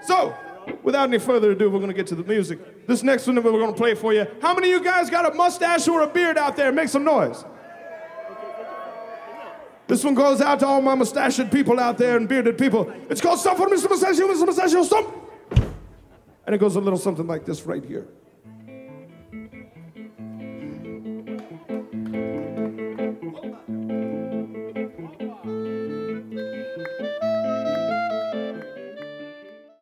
So, without any further ado, we're going to get to the music. This next one that we're going to play for you. How many of you guys got a mustache or a beard out there? Make some noise. This one goes out to all my mustached people out there and bearded people. It's called Stomp for Mr. Mustachio, Stomp. And it goes a little something like this right here.